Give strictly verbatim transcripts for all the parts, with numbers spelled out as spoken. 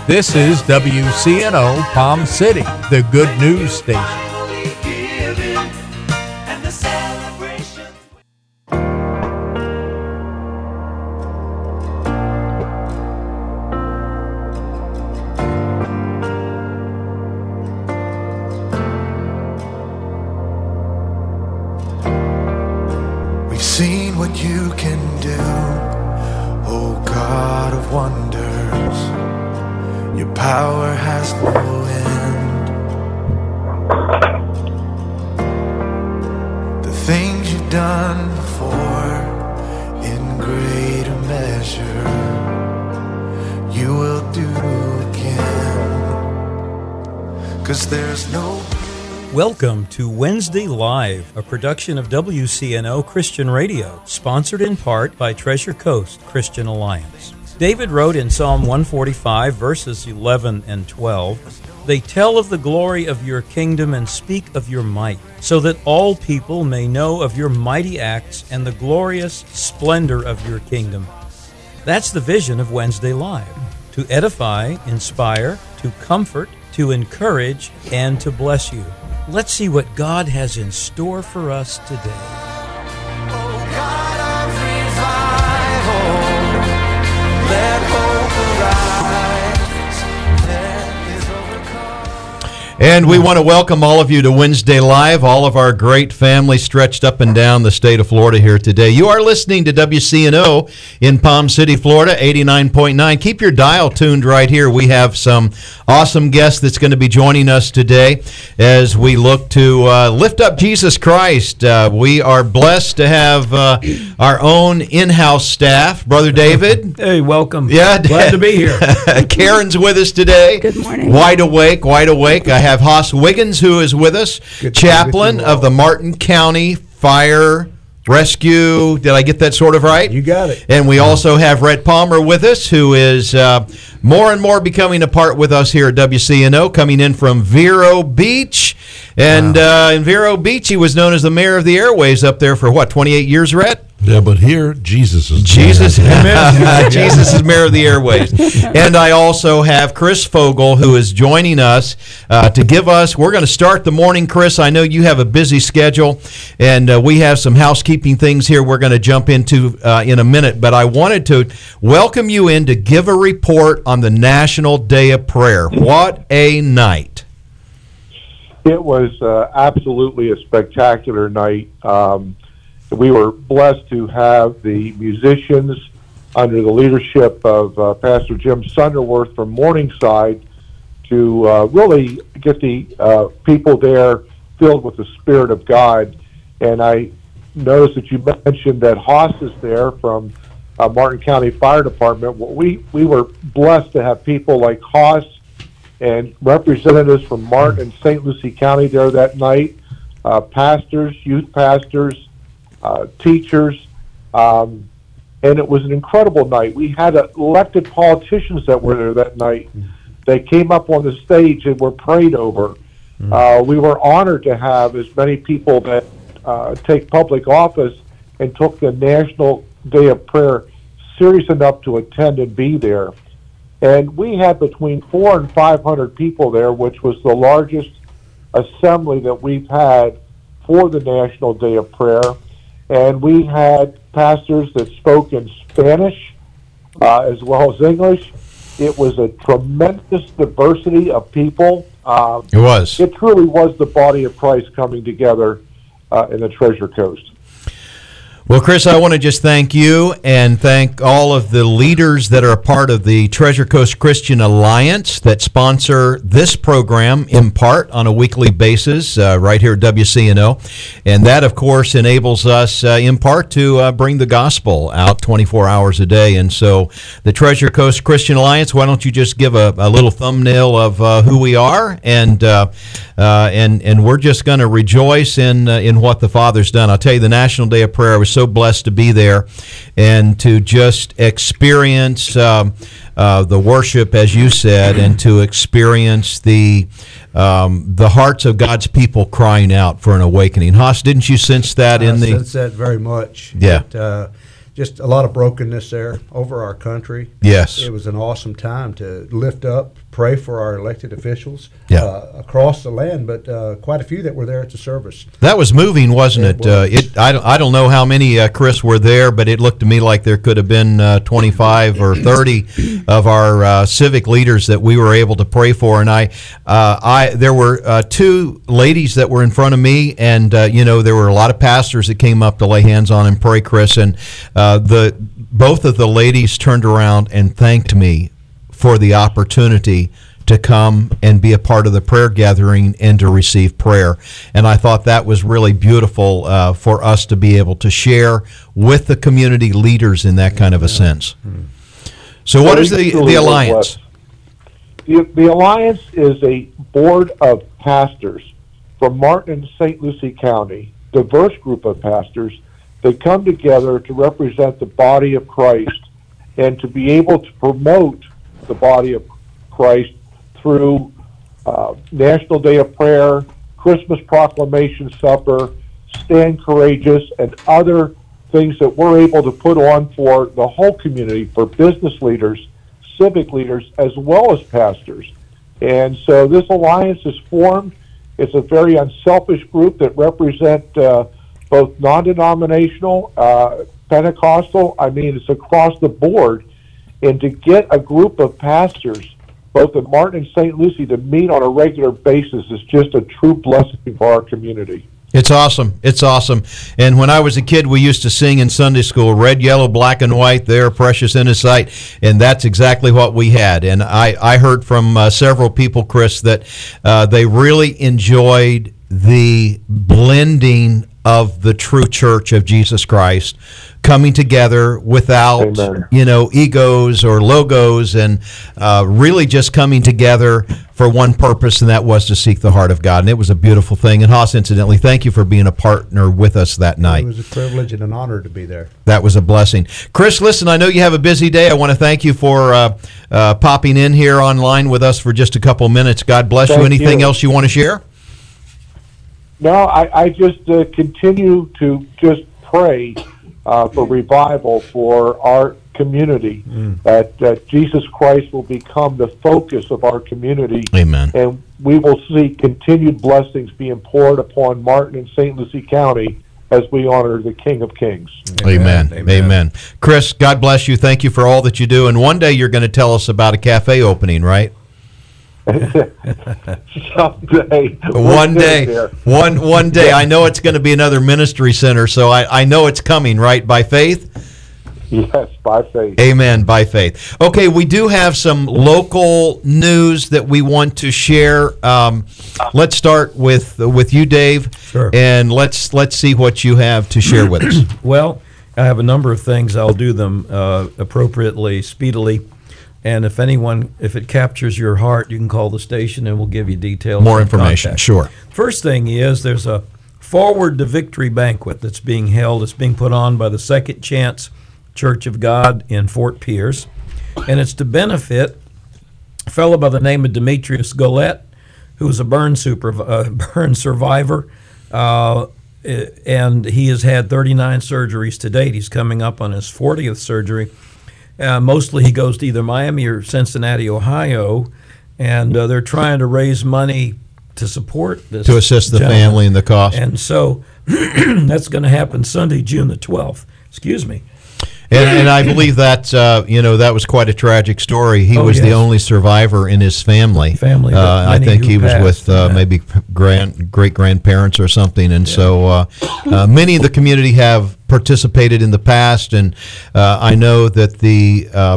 This is W C N O Palm City, the good news station. We've seen what you can do, oh God of wonders. Your power has no end. The things you've done before, in greater measure, you will do again. 'Cause there's no... Welcome to Wednesday Live, a production of W C N O Christian Radio, sponsored in part by Treasure Coast Christian Alliance. David wrote in Psalm one forty-five, verses eleven and twelve, "They tell of the glory of your kingdom and speak of your might, so that all people may know of your mighty acts and the glorious splendor of your kingdom." That's the vision of Wednesday Live, to edify, inspire, to comfort, to encourage, and to bless you. Let's see what God has in store for us today. And we want to welcome all of you to Wednesday Live, all of our great family stretched up and down the state of Florida here today. You are listening to W C N O in Palm City, Florida, eighty-nine point nine. Keep your dial tuned right here. We have some awesome guests that's going to be joining us today as we look to uh, lift up Jesus Christ. Uh, we are blessed to have uh, our own in-house staff. Brother David. Hey, welcome. Yeah, glad to be here. Karen's with us today. Good morning. Wide awake, wide awake. I have Haas Wiggins, who is with us, Good chaplain of the Martin County Fire Rescue. Did I get that sort of right? You got it. And we also have Rhett Palmer with us, who is uh, more and more becoming a part with us here at W C N O, coming in from Vero Beach. And wow. uh, in Vero Beach, he was known as the mayor of the airways up there for, what, twenty-eight years, Rhett? Yeah, but here, Jesus is Jesus, Jesus is mayor of the airways. And I also have Chris Fogel, who is joining us uh, to give us, we're going to start the morning, Chris. I know you have a busy schedule, and uh, we have some housekeeping things here we're going to jump into uh, in a minute. But I wanted to welcome you in to give a report on the National Day of Prayer. What a night. It was uh, absolutely a spectacular night. Um, we were blessed to have the musicians under the leadership of uh, Pastor Jim Sunderworth from Morningside to uh, really get the uh, people there filled with the Spirit of God. And I noticed that you mentioned that Haas is there from uh, Martin County Fire Department. Well, we, we were blessed to have people like Haas and representatives from Martin and Saint Lucie County there that night, uh, pastors, youth pastors, uh, teachers, um, and it was an incredible night. We had uh, elected politicians that were there that night. They came up on the stage and were prayed over. Uh, we were honored to have as many people that uh, take public office and took the National Day of Prayer serious enough to attend and be there. And we had between four and five hundred people there, which was the largest assembly that we've had for the National Day of Prayer. And we had pastors that spoke in Spanish uh, as well as English. It was a tremendous diversity of people. Uh, it was. It truly was the body of Christ coming together uh, in the Treasure Coast. Well, Chris, I want to just thank you and thank all of the leaders that are a part of the Treasure Coast Christian Alliance that sponsor this program in part on a weekly basis uh, right here at W C N O. And that, of course, enables us uh, in part to uh, bring the gospel out twenty-four hours a day. And so the Treasure Coast Christian Alliance, why don't you just give a, a little thumbnail of uh, who we are, and uh, uh, and and we're just going to rejoice in, uh, in what the Father's done. I'll tell you, the National Day of Prayer was so blessed to be there and to just experience um, uh, the worship, as you said, and to experience the um, the hearts of God's people crying out for an awakening. Haas, didn't you sense that I in the? I sense that very much. Yeah. It, uh, just a lot of brokenness there over our country. Yes. It was an awesome time to lift up, pray for our elected officials Yeah. uh, across the land, but uh, quite a few that were there at the service. That was moving, wasn't it? It Uh, was. it I, don't, I don't know how many, uh, Chris, were there, but it looked to me like there could have been uh, twenty-five or thirty of our uh, civic leaders that we were able to pray for. And I, uh, I there were uh, two ladies that were in front of me, and uh, you know there were a lot of pastors that came up to lay hands on and pray, Chris, and uh, the both of the ladies turned around and thanked me for the opportunity to come and be a part of the prayer gathering and to receive prayer. And I thought that was really beautiful uh, for us to be able to share with the community leaders in that kind of a sense. So what is the, the Alliance? The, the Alliance is a board of pastors from Martin and Saint Lucie County, diverse group of pastors that come together to represent the body of Christ and to be able to promote the body of Christ through uh, National Day of Prayer, Christmas Proclamation Supper, Stand Courageous, and other things that we're able to put on for the whole community, for business leaders, civic leaders, as well as pastors. And so this alliance is formed. It's a very unselfish group that represent uh, both non-denominational, uh, Pentecostal, I mean, it's across the board. And to get a group of pastors, both in Martin and Saint Lucie, to meet on a regular basis is just a true blessing for our community. It's awesome. It's awesome. And when I was a kid, we used to sing in Sunday school, red, yellow, black, and white, they are precious in His sight. And that's exactly what we had. And I, I heard from uh, several people, Chris, that uh, they really enjoyed the blending of the true church of Jesus Christ coming together without, Amen. you know, egos or logos, and uh, really just coming together for one purpose, and that was to seek the heart of God. And it was a beautiful thing. And Haas, incidentally, thank you for being a partner with us that night. It was a privilege and an honor to be there. That was a blessing. Chris, listen, I know you have a busy day. I want to thank you for uh, uh, popping in here online with us for just a couple minutes. God bless you. Thank Anything you. else you want to share? No, I, I just uh, continue to just pray uh, for revival for our community, Mm. that, that Jesus Christ will become the focus of our community. Amen. And we will see continued blessings being poured upon Martin and Saint Lucie County as we honor the King of Kings. Amen. Amen. Amen. Chris, God bless you. Thank you for all that you do. And one day you're going to tell us about a cafe opening, right? Someday. One we'll day, get there. one one day. I know it's going to be another ministry center, so I, I know it's coming, right? By faith? Yes, by faith. Amen, by faith. Okay, we do have some local news that we want to share. Um, let's start with with you, Dave, Sure. and let's let's see what you have to share with us. Well, I have a number of things. I'll do them uh, appropriately, speedily. And if anyone, if it captures your heart, you can call the station and we'll give you details. More and information, contact. sure. First thing is there's a Forward to Victory banquet that's being held. It's being put on by the Second Chance Church of God in Fort Pierce. And it's to benefit a fellow by the name of Demetrius Golette, who's a burn, super, uh, burn survivor. Uh, and he has had thirty-nine surgeries to date. He's coming up on his fortieth surgery. Uh, mostly he goes to either Miami or Cincinnati, Ohio, and uh, they're trying to raise money to support this. To assist the gentleman. family and the cost. And so that's going to happen Sunday, June the twelfth. Excuse me. And, and I believe that uh, you know that was quite a tragic story. He Oh, was the yes. only survivor in his family. Family, but Uh, I many think who he was passed with uh, in that. maybe grand great grandparents or something. And so uh, uh, many of the community have participated in the past, and uh, I know that the. Uh,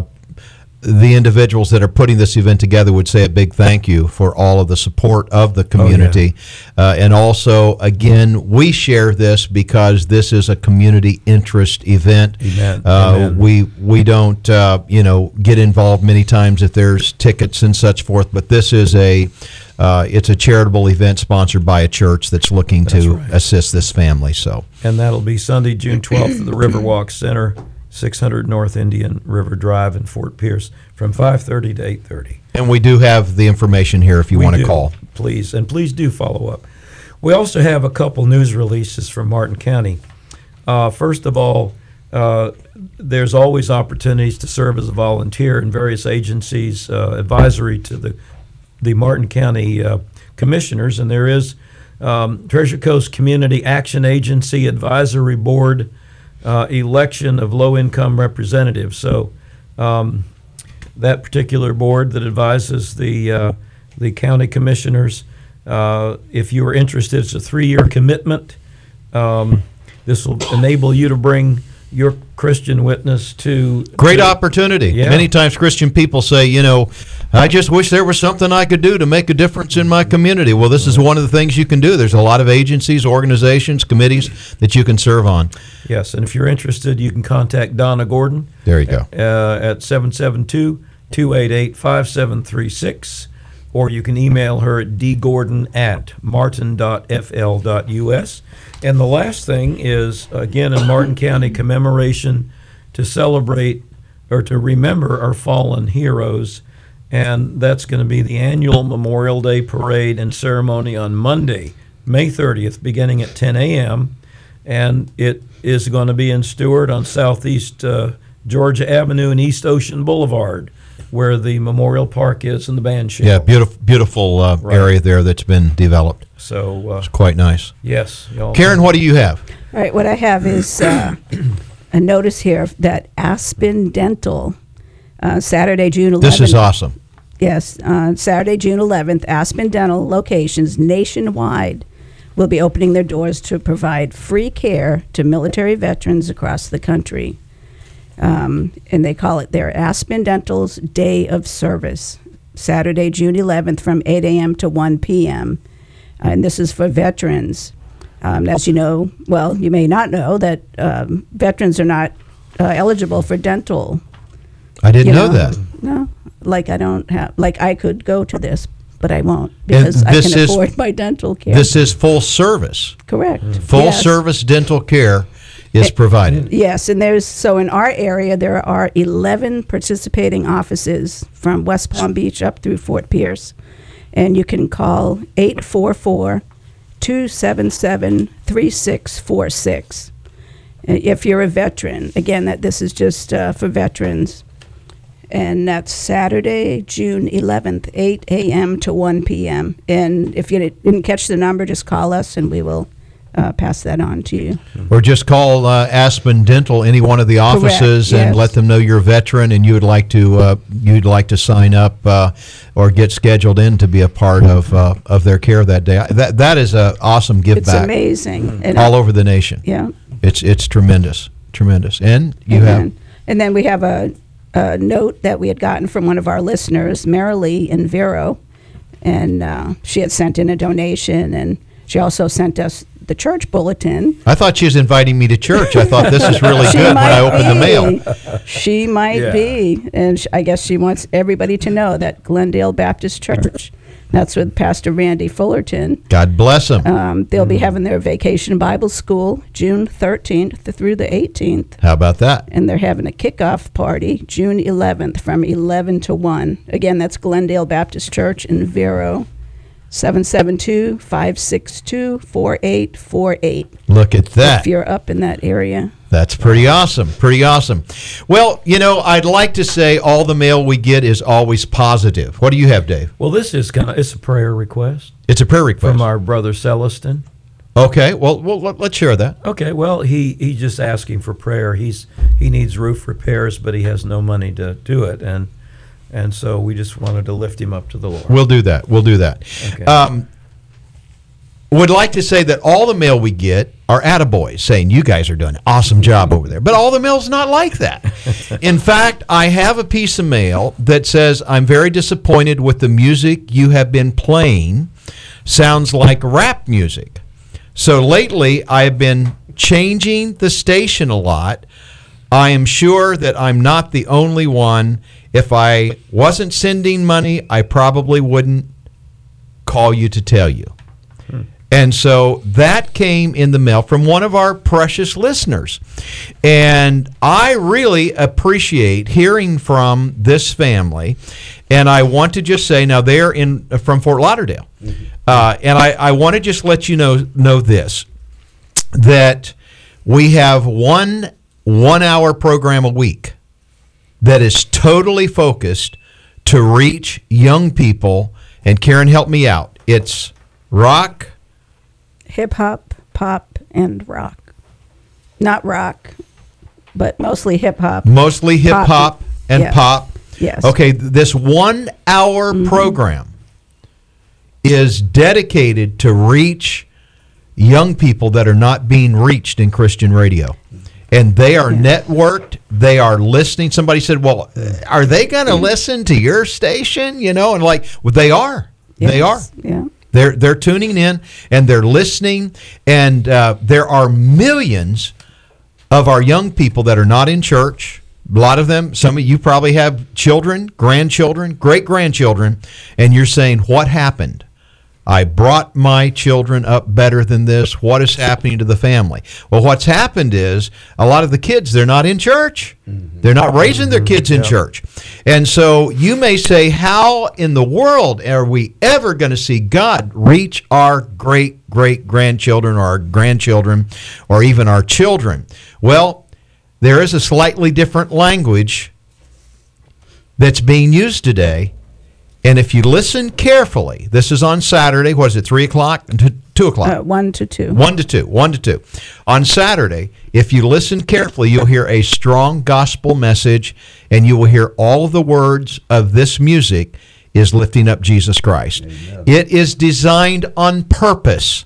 the individuals that are putting this event together would say a big thank you for all of the support of the community. uh, and also, again, we share this because this is a community interest event. Amen. Uh, Amen. we we don't uh, you know get involved many times if there's tickets and such forth, but this is a uh, it's a charitable event sponsored by a church that's looking That's to right. assist this family. So And that'll be Sunday, June twelfth at the Riverwalk Center, six hundred North Indian River Drive in Fort Pierce, from five thirty to eight thirty. and we do have the information here if you We want to do, call. Please, and please do follow up. We also have a couple news releases from Martin County. Uh, first of all, uh, there's always opportunities to serve as a volunteer in various agencies, uh, advisory to the the Martin County uh, commissioners, and there is um, Treasure Coast Community Action Agency Advisory Board uh, election of low-income representatives. So um, that particular board that advises the uh, the county commissioners, uh, if you are interested, it's a three-year commitment. Um, this will enable you to bring your Christian witness to Great to, opportunity. Yeah. Many times Christian people say, you know, I just wish there was something I could do to make a difference in my community. Well, this is one of the things you can do. There's a lot of agencies, organizations, committees that you can serve on. Yes, and if you're interested, you can contact Donna Gordon. There you go. Uh, at seven seven two, two eight eight, five seven three six, or you can email her at dgordon at martin dot f l dot u s. And the last thing is, again, in Martin County, commemoration to celebrate or to remember our fallen heroes. And that's going to be the annual Memorial Day Parade and ceremony on Monday, May thirtieth, beginning at ten a.m. And it is going to be in Stewart on Southeast uh, Georgia Avenue and East Ocean Boulevard, where the Memorial Park is and the band shell. Yeah, beautiful, beautiful uh, Right. area there that's been developed. So, uh, It's quite nice. yes. y'all- Karen, what do you have? All right, what I have is uh, a notice here that Aspen Dental, uh, Saturday, June eleventh. This is awesome. Yes, uh, Saturday, June eleventh, Aspen Dental locations nationwide will be opening their doors to provide free care to military veterans across the country. Um, and they call it their Aspen Dental's Day of Service, Saturday, June eleventh from eight a.m. to one p.m. Uh, and this is for veterans. Um, as you know, well, you may not know that um, veterans are not uh, eligible for dental. I didn't you know that. No, like I don't have, like I could go to this, but I won't because I this can is- afford my dental care. This is full service. Correct. Full Yes. service dental care is provided. Yes, and there's, so in our area, there are eleven participating offices from West Palm Beach up through Fort Pierce. And you can call eight four four, two seven seven, three six four six. If you're a veteran, again, that this is just uh, for veterans. And that's Saturday, June eleventh, eight a.m. to one p.m. And if you didn't catch the number, just call us and we will uh, pass that on to you. Or just call uh, Aspen Dental, any one of the offices, Correct, and yes. let them know you're a veteran and you would like to uh, you'd like to sign up uh, or get scheduled in to be a part of uh, of their care that day. That that is an awesome give It's back amazing. And all over the nation. Yeah. It's it's tremendous, tremendous. And you and have then, and then we have a, a note that we had gotten from one of our listeners, Marilee in Vero, and uh, she had sent in a donation, and she also sent us the church bulletin. I thought she was inviting me to church. I thought this is really She good when might I opened the mail. be. She might Yeah. be, and sh- I guess she wants everybody to know that Glendale Baptist Church. That's with Pastor Randy Fullerton. God bless them. Um, they'll be having their Vacation Bible School June thirteenth through the eighteenth. How about that? And they're having a kickoff party June eleventh from eleven to one. Again, that's Glendale Baptist Church in Vero, seven seven two, five six two, four eight four eight. Look at that. If you're up in that area. That's pretty awesome. Pretty awesome. Well, you know, I'd like to say all the mail we get is always positive. What do you have, Dave? Well, this is kind of, it's a prayer request It's a prayer request. from our brother Celestin. Okay. Well, well, let- let's share that. Okay, well, he, he's just asking for prayer. He's he needs roof repairs, but he has no money to do it, and and so we just wanted to lift him up to the Lord. We'll do that. We'll do that. Okay. Um, would like to say that all the mail we get are attaboys saying you guys are doing an awesome job over there. But all the mail's not like that. In fact, I have a piece of mail that says, I'm very disappointed with the music you have been playing. Sounds like rap music. So lately, I've been changing the station a lot. I am sure that I'm not the only one. If I wasn't sending money, I probably wouldn't call you to tell you. And so that came in the mail from one of our precious listeners. And I really appreciate hearing from this family. And I want to just say, now they're in from Fort Lauderdale. Uh, and I, I want to just let you know know this, that we have one one hour program a week that is totally focused to reach young people. And Karen, help me out. It's rock, Hip hop, pop, and rock. Not rock, but mostly hip hop. mostly hip hop and Yeah. pop. Yes. Okay, this one hour Mm-hmm. program is dedicated to reach young people that are not being reached in Christian radio. And they are Yeah. networked. They are listening. Somebody said, well, are they going to listen to your station? You know, and like, well, they are. They are. Yes. Yeah. They're they're tuning in and they're listening, and uh, there are millions of our young people that are not in church. A lot of them, some of you probably have children, grandchildren, great grandchildren, and you're saying, "What happened? I brought my children up better than this. What is happening to the family?" Well, what's happened is a lot of the kids, they're not in church. They're not raising their kids in church. And so you may say, how in the world are we ever going to see God reach our great, great grandchildren or our grandchildren or even our children? Well, there is a slightly different language that's being used today. And if you listen carefully, this is on Saturday. What is it, three o'clock? To two o'clock? Uh, one to two. One to two. One to two. On Saturday, if you listen carefully, you'll hear a strong gospel message, and you will hear all of the words of this music is lifting up Jesus Christ. Amen. It is designed on purpose,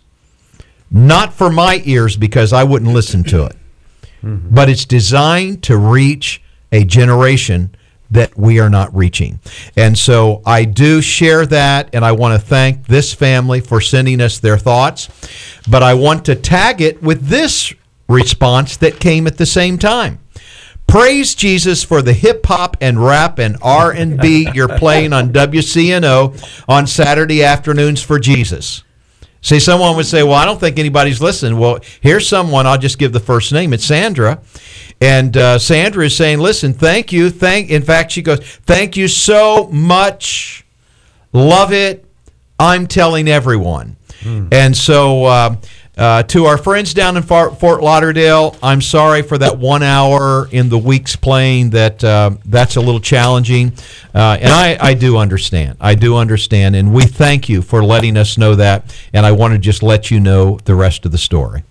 not for my ears because I wouldn't listen to it, mm-hmm. but it's designed to reach a generation that we are not reaching. And so I do share that, and I want to thank this family for sending us their thoughts. But I want to tag it with this response that came at the same time. Praise Jesus for the hip-hop and rap and R and B you're playing on W C N O on Saturday afternoons for Jesus. See, someone would say, well, I don't think anybody's listening. Well, here's someone, I'll just give the first name. It's Sandra. And uh, Sandra is saying, listen, thank you. Thank. In fact, she goes, thank you so much. Love it. I'm telling everyone. Hmm. And so uh, uh, to our friends down in Fort, Fort Lauderdale, I'm sorry for that one hour in the week's playing. That uh, that's a little challenging. Uh, and I, I do understand. I do understand. And we thank you for letting us know that. And I want to just let you know the rest of the story.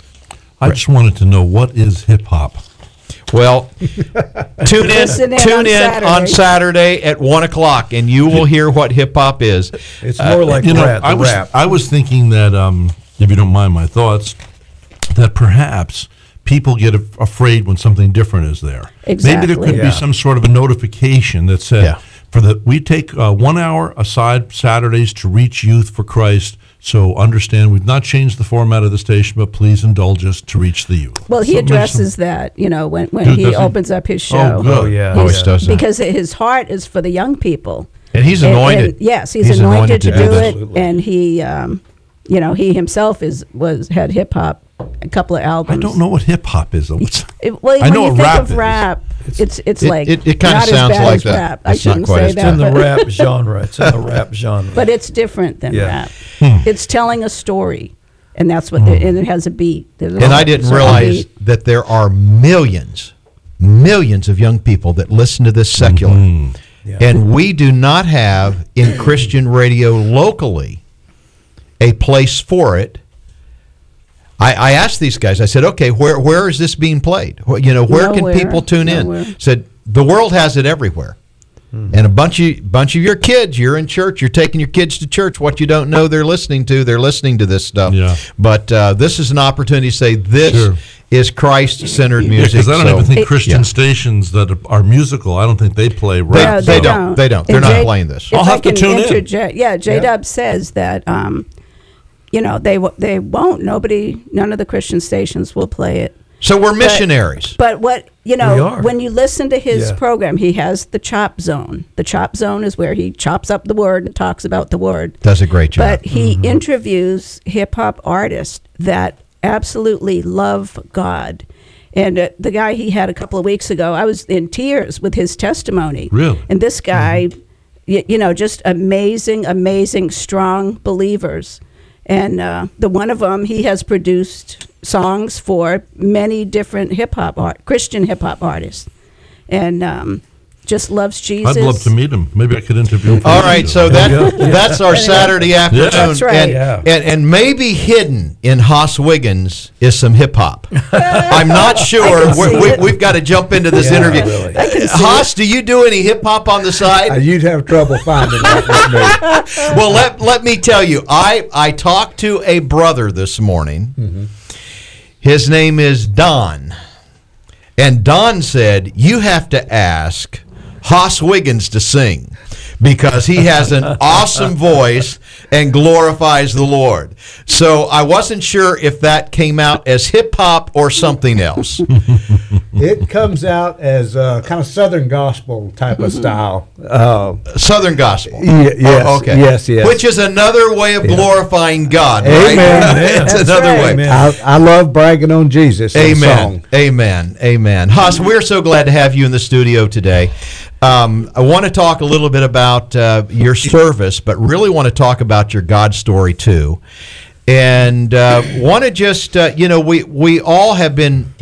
I just wanted to know, what is hip-hop? Well, tune in, Listen in tune on in Saturday. on Saturday at one o'clock, and you will hear what hip hop is. It's more like You know, rap, I was rap. I was thinking that, um, if you don't mind my thoughts, that perhaps people get af- afraid when something different is there. Maybe there Exactly. could Yeah. be some sort of a notification that said, Yeah. for the we take uh, one hour aside Saturdays to reach youth for Christ. So understand, we've not changed the format of the station, but please indulge us to reach the youth. Well, he So it makes addresses that, you know, when, when Does he he? opens up his show. Oh, good. Oh, yeah. Always He's- does that. Because his heart is for the young people. And he's And- anointed. and- yes, he's, anointed, to, do this. it, Absolutely. and he, um, you know, he himself is was had hip hop, a couple of albums. I don't know what hip hop is. What's- It, well, I when know you what think rap of is. rap, it's it's It- like it- it kinda not sounds as bad like as that. rap. I It's not shouldn't quite say as that, bad. in the but, rap genre. It's in the rap genre. but it's different than Yeah. rap. Hmm. It's telling a story, and that's what. The, and it has a beat. There's a And I certain didn't realize beat. that there are millions, millions of young people that listen to this secular. Mhm. Yeah. And we do not have in Christian radio locally a place for it. I, I asked these guys, I said, okay, where where is this being played? Wh- You know, where Nowhere. can people tune Nowhere. in? Said, the world has it everywhere. And a bunch of bunch of your kids, you're in church, you're taking your kids to church. What you don't know they're listening to, they're listening to this stuff. Yeah. But uh, this is an opportunity to say this Sure. is Christ-centered Yeah, music. because I don't so- even think It- Christian yeah. stations that are musical, I don't think they play They- rap. No, they don't. They don't. They're And not J- playing this. if I'll I have to can tune in. interject- Yeah, J Yeah. Dub says that, um, you know, they w- they won't. Nobody, none of the Christian stations will play it. So we're missionaries. But what you We know, are. when you listen to his Yeah. program, he has the chop zone. The chop zone is where he chops up the word and talks about the word. Does a great job. But he interviews hip hop artists that absolutely love God. And uh, the guy he had a couple of weeks ago, I was in tears with his testimony. Really? And this guy, y- you know, just amazing, amazing, strong believers. And uh, the one of them, he has produced songs for many different hip hop art, Christian hip hop artists, and um, just loves Jesus. I'd love to meet him. Maybe I could interview him. All right, so that that's our Saturday afternoon. That's right. And, Yeah. and, and maybe hidden in Haas Wiggins is some hip hop. I'm not sure. can see we, it. we, we've got to jump into this Yeah, interview. really. I can see Haas, do you do any hip hop on the Uh, side? you'd have trouble finding that with me. Well, let, let me tell you, I, I talked to a brother this morning. Mm-hmm. His name is Don. And Don said, you have to ask Haas Wiggins to sing because he has an awesome voice and glorifies the Lord. So I wasn't sure if that came out as hip hop or something else. It comes out as uh, kind of Southern gospel type of style. Uh, Southern gospel. Ye- yes, Oh, okay. yes, yes. Which is another way of glorifying God, Amen. right? Amen. It's That's another right. way. Amen. I, I love bragging on Jesus. in Amen. song. Amen. Amen. Haas, we're so glad to have you in the studio today. Um, I want to talk a little bit about uh, your service, but really want to talk about your God story too. And uh, want to just, uh, you know, we, we all have been,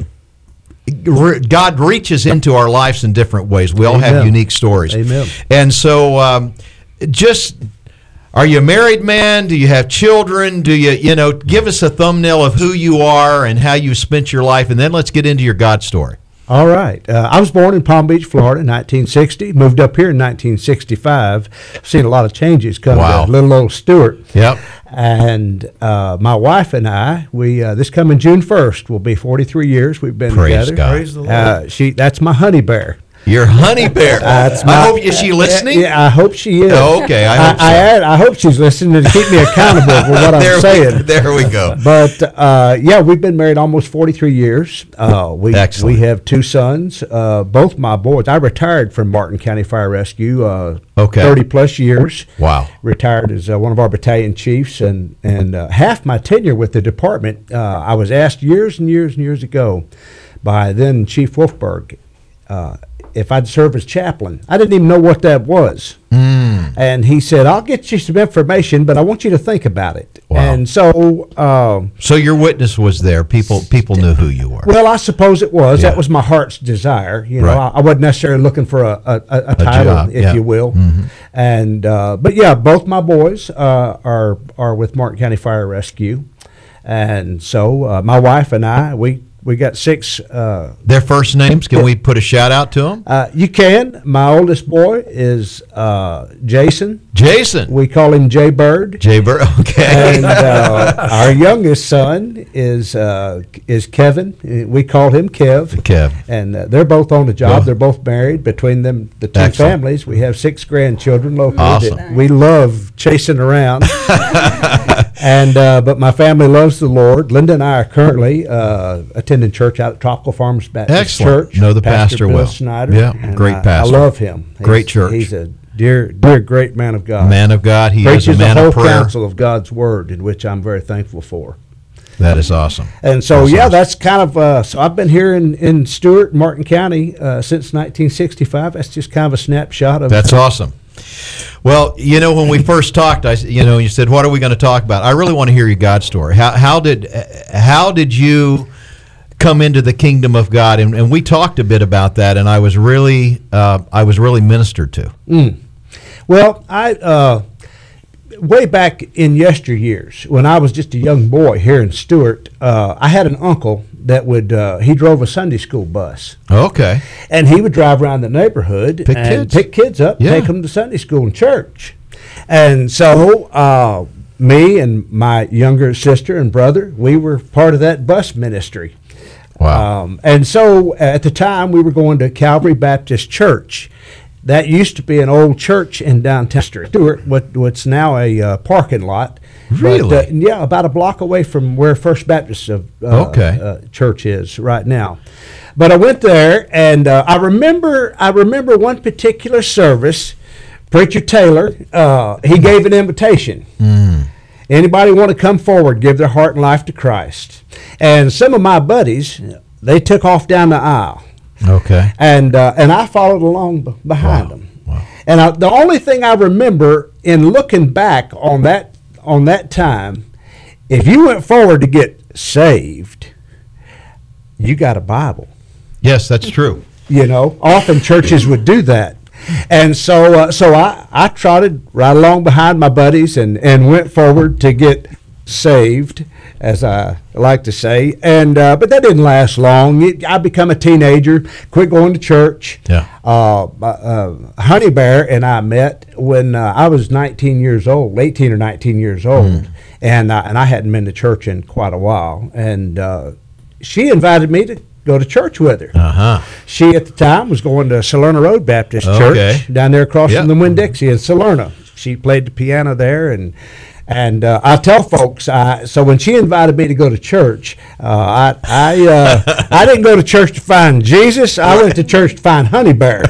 re- God reaches into our lives in different ways. We all have Amen. unique stories. Amen. And so um, just, are you a married man? Do you have children? Do you, you know, give us a thumbnail of who you are and how you spent your life, and then let's get into your God story. All right. Uh, I was born in Palm Beach, Florida in nineteen sixty. Moved up here in nineteen sixty-five. Seen a lot of changes come Wow. to little old Stewart. Yep. And uh, my wife and I, we uh, this coming June first will be forty-three years we've been Praise together. God. Praise the Lord. Uh, she that's my honey bear. Your honey bear. That's I my- hope, is she listening? Yeah, I hope she is. Oh, okay, I hope so. I, add- I hope she's listening to keep me accountable for what there, I'm we, saying. there we go. But uh, yeah, we've been married almost forty-three years. Uh, we Excellent. we have two sons. Uh, both my boys. I retired from Martin County Fire Rescue. Uh, Okay. thirty plus years. Wow. Retired as uh, one of our battalion chiefs, and and uh, half my tenure with the department. Uh, I was asked years and years and years ago by then Chief Wolfberg uh, if I'd serve as chaplain. I didn't even know what that was. Mm. And he said, I'll get you some information, but I want you to think about it. Wow. And so, um, So your witness was there. People people knew who you were. well, I suppose it was. Yeah. That was my heart's desire. You know, Right. I, I wasn't necessarily looking for a, a, a, a title, job, if yeah. you will. Mhm. And uh, but yeah, both my boys uh, are are with Martin County Fire Rescue, and so uh, my wife and I, we we got six. Uh, Their first names, can we put a shout out to them? uh, you can. My oldest boy is uh, Jason. Jason. We call him Jay Bird. Jay Burr. Okay. And uh, our youngest son is uh, is Kevin. Uh, We call him Kev. Kev. And uh, they're both on the job. Both. They're both married. Between them, the two Excellent. families, we have six grandchildren locally Awesome. that we love chasing around. And uh, but my family loves the Lord. Linda and I are currently uh, attending church out at Tropical Farms Baptist Excellent. Church. Know the pastor Bill well. Snyder. Yeah, And great I, pastor. I love him. Great He's- church. He's a dear, dear, great man of God. Man of God. He is a Preaches the man whole of prayer. counsel of God's word, in which I'm very thankful for. That is awesome. And so, That's yeah, awesome. that's kind of. Uh, so I've been here in in Stewart, Martin County, uh, since nineteen sixty-five. That's just kind of a snapshot of. That's awesome. Well, you know, when we first talked, I, s- you know, you said, "What are we going to talk about?" I really want to hear your God story. How, how did, uh, how did you come into the kingdom of God? And, and we talked a bit about that, and I was really, uh, I was really ministered to. Mm. Well, I uh, way back in yesteryears, when I was just a young boy here in Stewart, uh, I had an uncle that would. Uh, he drove a Sunday school bus. Okay. And he would drive around the neighborhood Pick and kids. pick kids up, Yeah. take them to Sunday school and church. And so, uh, me and my younger sister and brother, we were part of that bus ministry. Wow. Um, and so, at the time, we were going to Calvary Baptist Church. That used to be an old church in downtown Stewart, what, what's now a uh, parking lot. Really? But, uh, yeah, about a block away from where First Baptist of, uh, Okay. uh, Church is right now. But I went there, and uh, I remember I remember one particular service. Preacher Taylor, uh, he gave an invitation. Mm. Anybody want to come forward, give their heart and life to Christ? And some of my buddies, they took off down the aisle. Okay. And uh, and I followed along b- behind Wow. them. Wow. And I, the only thing I remember in looking back on that on that time, if you went forward to get saved, you got a Bible. Yes, that's true. You know, often churches would do that. And so uh, so I, I trotted right along behind my buddies and, and went forward to get saved, as I like to say. And uh, but that didn't last long. It, I become a teenager, quit going to church. Yeah. Uh, uh, Honey Bear and I met when uh, I was nineteen years old, eighteen or nineteen years old. Mm. And, uh, and I hadn't been to church in quite a while. And uh, she invited me to go to church with her. Uh-huh. She, at the time, was going to Salerno Road Baptist Okay. Church down there across Yep. from the Winn-Dixie in Salerno. She played the piano there, and and uh, I tell folks, I, so when she invited me to go to church, uh, I I, uh, I didn't go to church to find Jesus. I went to church to find Honey Bear.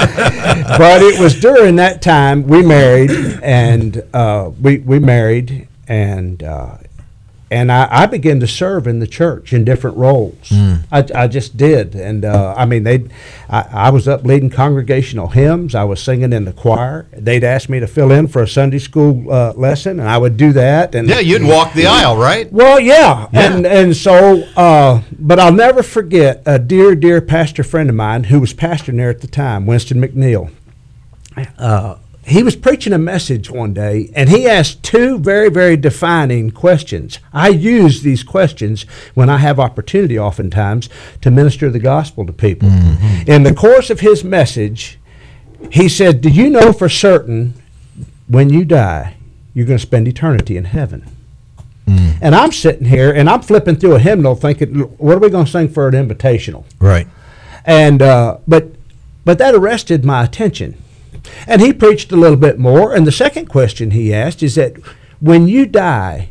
But it was during that time we married, and uh, we we married, and uh, and I, I began to serve in the church in different roles. Mm. I, I just did, and uh, I mean, they, I, I was up leading congregational hymns. I was singing in the choir. They'd ask me to fill in for a Sunday school uh, lesson, and I would do that. And yeah, you'd walk the aisle, right? Well, yeah, Yeah. and and so, uh, but I'll never forget a dear, dear pastor friend of mine who was pastoring there at the time, Winston McNeil. Uh, He was preaching a message one day, and he asked two very, very defining questions. I use these questions when I have opportunity oftentimes to minister the gospel to people. Mm-hmm. In the course of his message, he said, do you know for certain when you die, you're going to spend eternity in heaven? Mm. And I'm sitting here, and I'm flipping through a hymnal thinking, what are we going to sing for an invitational? Right. And uh, but but that arrested my attention. And he preached a little bit more. And the second question he asked is that when you die,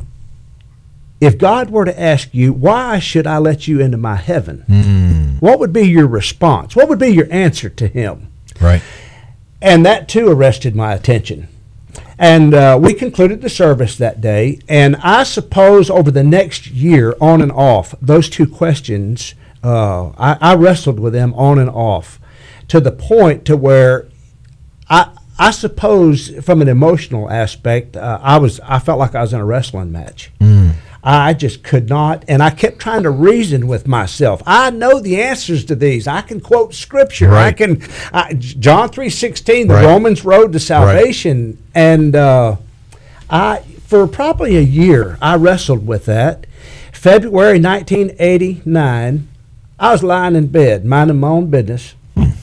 if God were to ask you, why should I let you into my heaven? Mm. What would be your response? What would be your answer to him? Right. And that too arrested my attention. And uh, we concluded the service that day. And I suppose over the next year, on and off, those two questions, uh, I, I wrestled with them on and off to the point to where I I suppose from an emotional aspect, uh, I was I felt like I was in a wrestling match. Mm. I just could not, and I kept trying to reason with myself. I know the answers to these. I can quote scripture. Right. I can I, John three sixteen, the Right. Romans road to salvation, right. and uh, I for probably a year I wrestled with that. February nineteen eighty-nine, I was lying in bed minding my own business,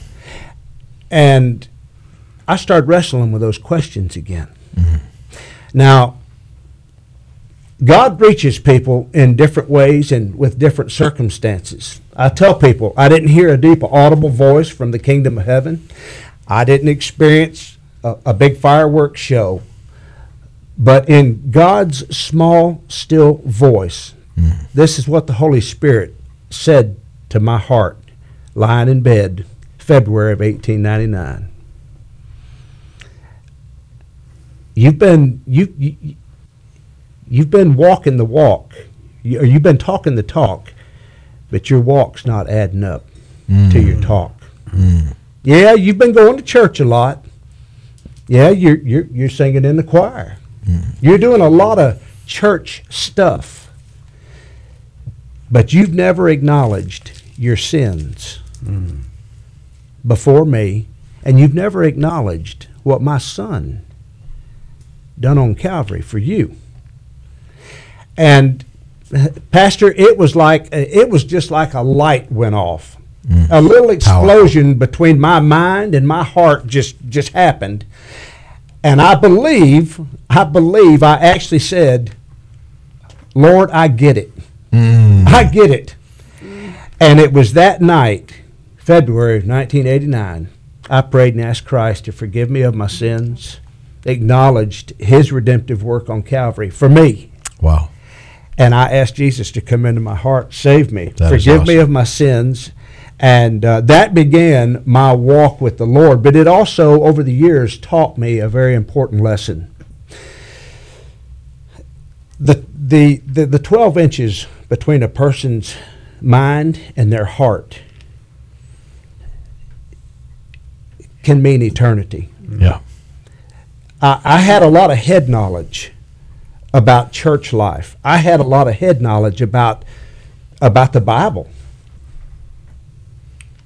and I started wrestling with those questions again. Mm-hmm. Now, God reaches people in different ways and with different circumstances. I tell people I didn't hear a deep, audible voice from the kingdom of heaven. I didn't experience a, a big fireworks show. But in God's small, still voice, mm-hmm. this is what the Holy Spirit said to my heart, lying in bed, February of eighteen ninety-nine. You've been you, you you've been walking the walk, you, or you've been talking the talk, but your walk's not adding up mm. to your talk. Mm. Yeah, you've been going to church a lot. Yeah, you're you're you're singing in the choir. Mm. You're doing a lot of church stuff, but you've never acknowledged your sins mm. before me, and you've never acknowledged what my son done on Calvary for you. And Pastor, it was like it was just like a light went off. Mm. A little explosion Power. Between my mind and my heart just just happened. And I believe, I believe I actually said, Lord, I get it. Mm. I get it. And it was that night, February of nineteen eighty-nine, I prayed and asked Christ to forgive me of my sins, acknowledged his redemptive work on Calvary for me. Wow. And I asked Jesus to come into my heart, save me, that forgive awesome. me of my sins. And uh, that began my walk with the Lord. But it also, over the years, taught me a very important lesson. The, the, the, the twelve inches between a person's mind and their heart can mean eternity. Yeah. I, I had a lot of head knowledge about church life. I had a lot of head knowledge about about the Bible.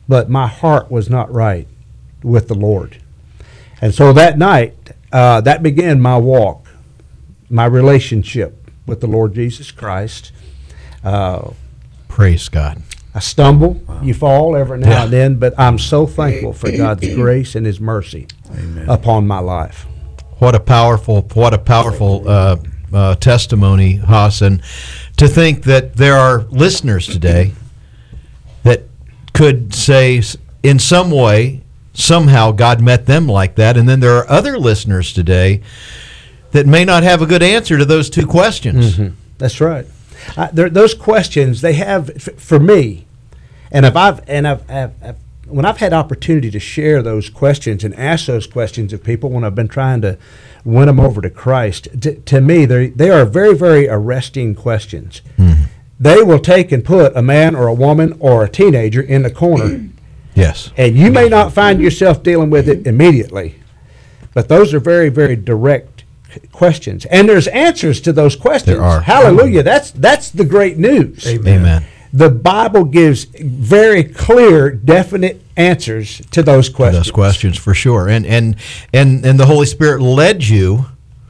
but my heart was not right with the Lord. And so that night, uh, that began my walk, my relationship with the Lord Jesus Christ. Uh, Praise God. I stumble, you fall every now Yeah. and then, but I'm so thankful for God's grace and His mercy Amen. upon my life. What a powerful, what a powerful uh, uh, testimony, Haas. And to think that there are listeners today that could say, s- in some way, somehow God met them like that. And then there are other listeners today that may not have a good answer to those two questions. That's right. I, there, those questions they have f- for me, and if I've and I've, I've, I've when I've had opportunity to share those questions and ask those questions of people when I've been trying to win them over to Christ, to, to me they they are very very arresting questions. They will take and put a man or a woman or a teenager in the corner, Yes. and you may not find yourself dealing with it immediately, but those are very very direct questions, and there's answers to those questions. There are. Hallelujah. That's that's the great news. Amen. The Bible gives very clear, definite answers to those questions. Those questions for sure. And and and and the Holy Spirit led you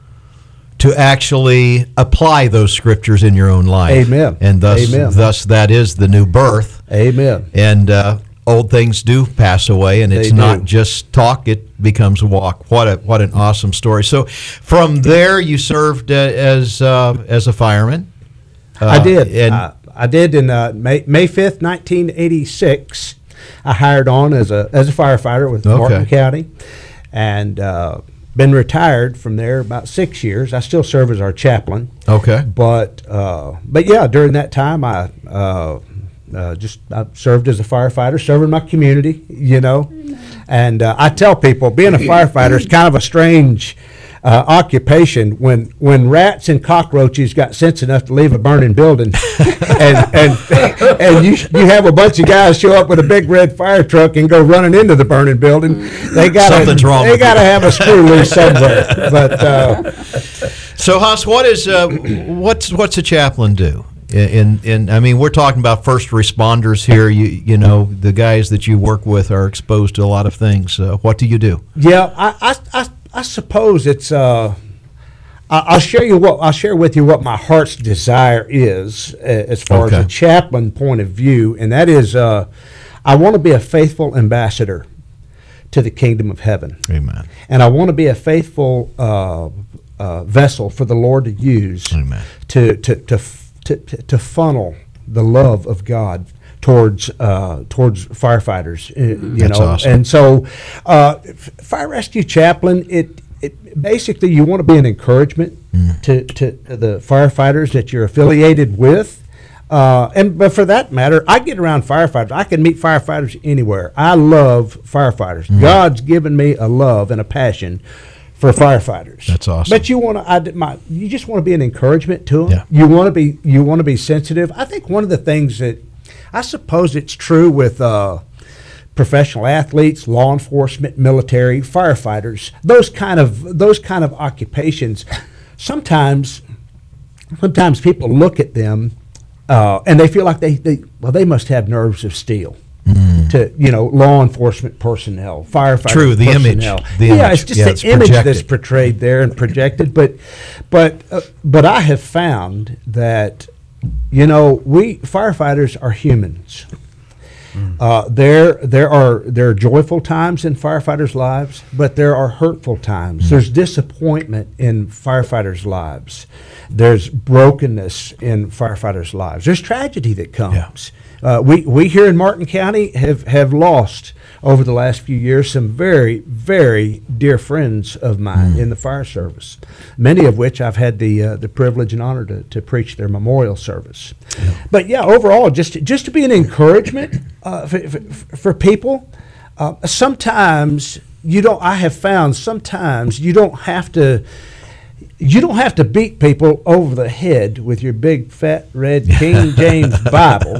to actually apply those scriptures in your own life. Amen. And thus Amen. thus that is the new birth. Amen. And uh, old things do pass away, and it's They not do. just talk; it becomes a walk. What a what an awesome story! So, from there, you served uh, as uh, as a fireman. I Uh, did. and I, I did in uh, May May fifth, nineteen eighty six. I hired on as a as a firefighter with Okay. Martin County, and uh, been retired from there about six years. I still serve as our chaplain. okay, But uh, but yeah, during that time, I uh, uh, just I served as a firefighter, serving my community, you know. And uh, I tell people, being a firefighter is kind of a strange uh, occupation. When when rats and cockroaches got sense enough to leave a burning building, and and and you you have a bunch of guys show up with a big red fire truck and go running into the burning building, they got Something's wrong They with got to you. have a screw loose somewhere. But uh, So, Haas, what is uh, what's what's a chaplain do? In, in I mean, we're talking about first responders here. You you know, the guys that you work with are exposed to a lot of things. Uh, what do you do? Yeah, I, I, I, I suppose it's. Uh, I- I'll share you what I'll share with you what my heart's desire is uh, as far Okay. as a chaplain point of view, and that is, uh, I want to be a faithful ambassador to the kingdom of heaven, Amen. and I want to be a faithful uh, uh, vessel for the Lord to use Amen. to to to f- to, to, to funnel the love of God towards uh, towards firefighters, uh, you That's know. awesome. And so, uh, f- fire rescue chaplain, it, it basically you want to be an encouragement Mm. to, to the firefighters that you're affiliated with. Uh, and but for that matter, I get around firefighters. I can meet firefighters anywhere. I love firefighters. Mm. God's given me a love and a passion for firefighters. That's awesome. But you want to, I, my, you just want to be an encouragement to them. Yeah. You want to be, you want to be sensitive. I think one of the things that, I suppose it's true with uh, professional athletes, law enforcement, military, firefighters, those kind of those kind of occupations. Sometimes, sometimes people look at them uh, and they feel like they, they well they must have nerves of steel. To you know, law enforcement personnel, firefighters. True, the image, personnel. the yeah, image. it's just Yeah, the it's image that's projected. portrayed there and projected. But, but, uh, but I have found that you know we firefighters are humans. Uh, there, there are there are joyful times in firefighters' lives, but there are hurtful times. There's disappointment in firefighters' lives. There's brokenness in firefighters' lives. There's tragedy that comes. Uh, we we here in Martin County have have lost over the last few years some very very dear friends of mine in the fire service. Many of which I've had the uh, the privilege and honor to, to preach their memorial service. But yeah, overall, just just to be an encouragement uh, for, for, for people. Uh, sometimes you don't. I have found sometimes you don't have to. You don't have to beat people over the head with your big fat red King James Bible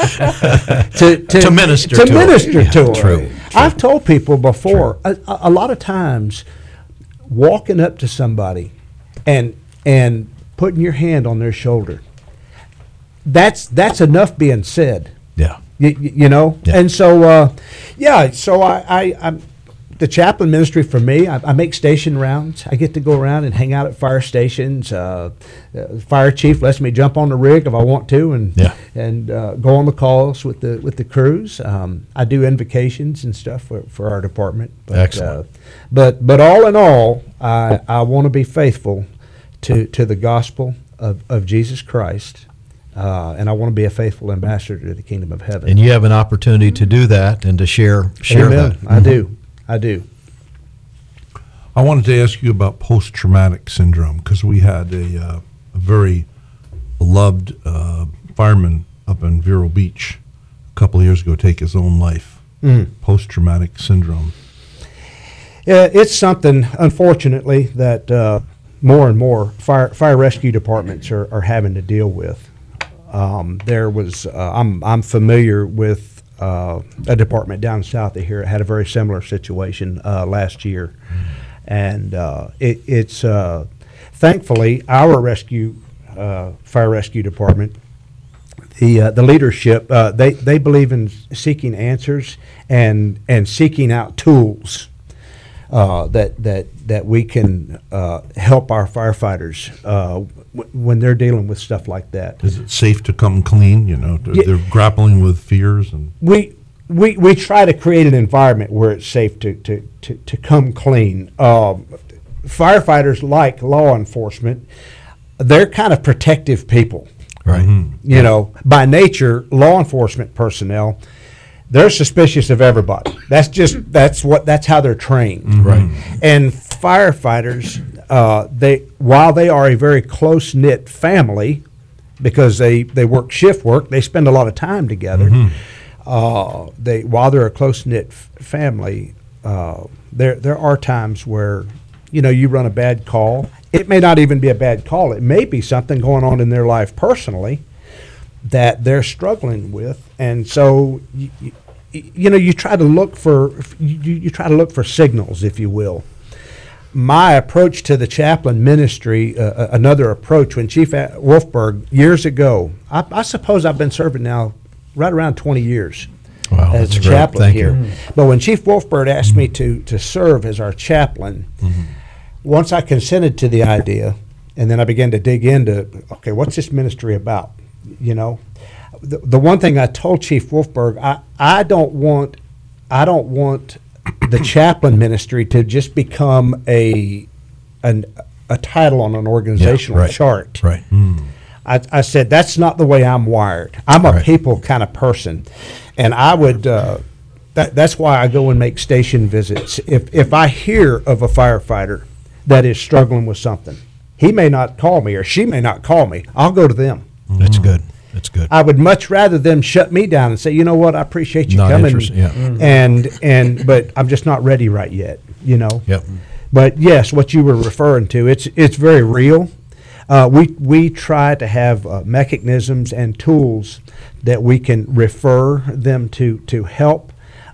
to, to, To minister to, to 'em. minister Yeah, to 'em. true, I've told people before a, a a lot of times walking up to somebody and and putting your hand on their shoulder. That's that's enough being said. Yeah. You, you know, Yeah. and so uh, yeah, so I, I I'm the chaplain ministry for me. I, I make station rounds. I get to go around and hang out at fire stations. Uh, uh, fire chief lets me jump on the rig if I want to, and Yeah. and uh, go on the calls with the with the crews. Um, I do invocations and stuff for, for our department. But, Excellent. Uh, but but all in all, I I want to be faithful to to the gospel of, of Jesus Christ. Uh, and I want to be a faithful ambassador to the kingdom of heaven. And you have an opportunity to do that and to share share Amen. that. I do. I do. I wanted to ask you about post-traumatic syndrome because we had a, uh, a very beloved uh, fireman up in Vero Beach a couple of years ago take his own life. Mm. Post-traumatic syndrome. Yeah, it's something, unfortunately, that uh, more and more fire fire rescue departments are, are having to deal with. Um, there was, uh, I'm I'm familiar with uh, a department down south of here that had a very similar situation uh, last year, and uh, it, it's uh, thankfully our rescue uh, fire rescue department. The uh, the leadership uh, they they believe in seeking answers and and seeking out tools uh, that that that we can uh, help our firefighters uh, w- when they're dealing with stuff like that. Is it safe to come clean? You know, they're, Yeah. they're grappling with fears and We we we try to create an environment where it's safe to to to, to come clean. Um, firefighters, like law enforcement, they're kind of protective people. Right. You know, by nature, law enforcement personnel, they're suspicious of everybody. That's just that's what that's how they're trained. Right. And firefighters, uh, they while they are a very close knit family, because they they work shift work, they spend a lot of time together. Uh, they while they're a close knit f- family, uh, there there are times where you know you run a bad call. It may not even be a bad call. It may be something going on in their life personally that they're struggling with, and so you, you, you know you try to look for you, you try to look for signals, if you will. My approach to the chaplain ministry, uh, another approach, when Chief Wolfberg years ago, I, I suppose I've been serving now right around twenty years Wow, as that's a great. chaplain Thank here. you. But when Chief Wolfberg asked me to to serve as our chaplain, once I consented to the idea, and then I began to dig into, okay, what's this ministry about? You know, the, the one thing I told Chief Wolfberg, I, I don't want, I don't want the chaplain ministry to just become a, an, a title on an organizational right. chart. Right. I, I said, that's not the way I'm wired. I'm a Right. people kind of person. And I would, uh, that, that's why I go and make station visits. If, if I hear of a firefighter that is struggling with something, he may not call me or she may not call me. I'll go to them. That's good. That's good. I would much rather them shut me down and say, you know what, I appreciate you Not coming. interested, yeah. And, and, but I'm just not ready right yet, you know? Yep. But yes, what you were referring to, it's it's very real. Uh, we we try to have uh, mechanisms and tools that we can refer them to to help.